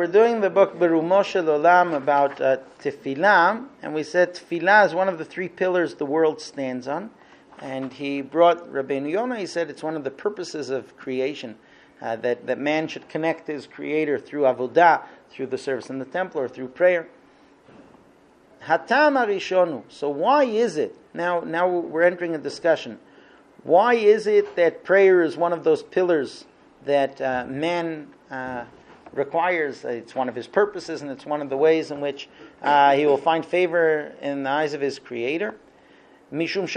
doing the book Berumo Shel Olam about Tefillah, and we said Tefillah is one of the three pillars the world stands on. And he brought Rabbeinu Yonah, he said it's one of the purposes of creation, that man should connect to his Creator through avodah, through the service in the temple, or through prayer. Hatam Arishonu. So why is it, now we're entering a discussion, why is it that prayer is one of those pillars that man requires? It's one of his purposes, and it's one of the ways in which he will find favor in the eyes of his Creator. Because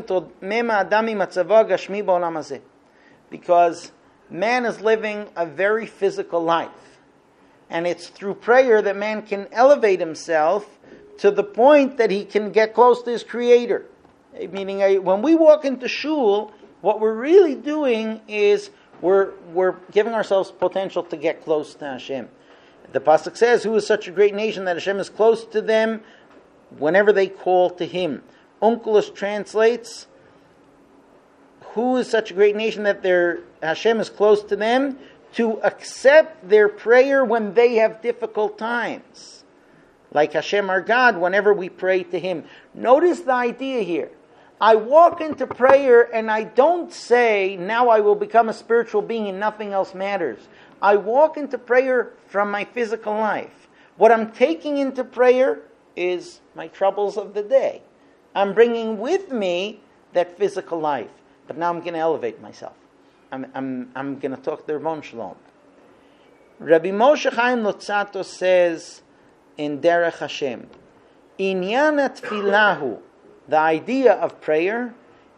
man is living a very physical life, and it's through prayer that man can elevate himself to the point that he can get close to his Creator. Meaning, when we walk into shul, what we're really doing is we're giving ourselves potential to get close to Hashem. The pasuk says, "Who is such a great nation that Hashem is close to them whenever they call to Him?" Onkelos translates, "Who is such a great nation that Hashem is close to them to accept their prayer when they have difficult times?" Like Hashem our God, whenever we pray to Him. Notice the idea here. I walk into prayer and I don't say, now I will become a spiritual being and nothing else matters. I walk into prayer from my physical life. What I'm taking into prayer is my troubles of the day. I'm bringing with me that physical life. But now I'm going to elevate myself. I'm going to talk to Ravon Shalom. Rabbi Moshe Chaim Lotzato says in Derech Hashem, Inyan Tfilahu, the idea of prayer,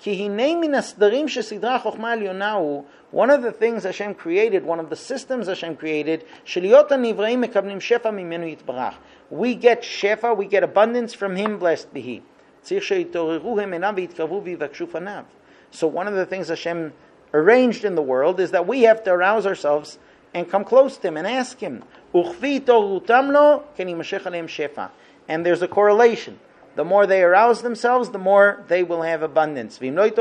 one of the things Hashem created, one of the systems Hashem created, we get shefa, we get abundance from Him, blessed be He. So one of the things Hashem arranged in the world is that we have to arouse ourselves and come close to Him and ask Him. And there's a correlation. The more they arouse themselves, the more they will have abundance. And there's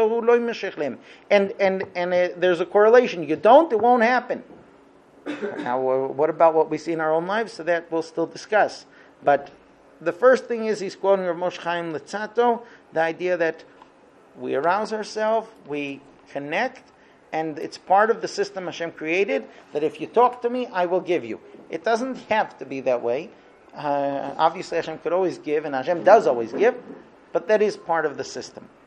a correlation. You don't, it won't happen. Now, what about what we see in our own lives? So that we'll still discuss. But the first thing is, he's quoting Rav Moshe Chaim Lotzato, the idea that we arouse ourselves, we connect, and it's part of the system Hashem created, that if you talk to me, I will give you. It doesn't have to be that way. Obviously Hashem could always give, and Hashem does always give, but that is part of the system.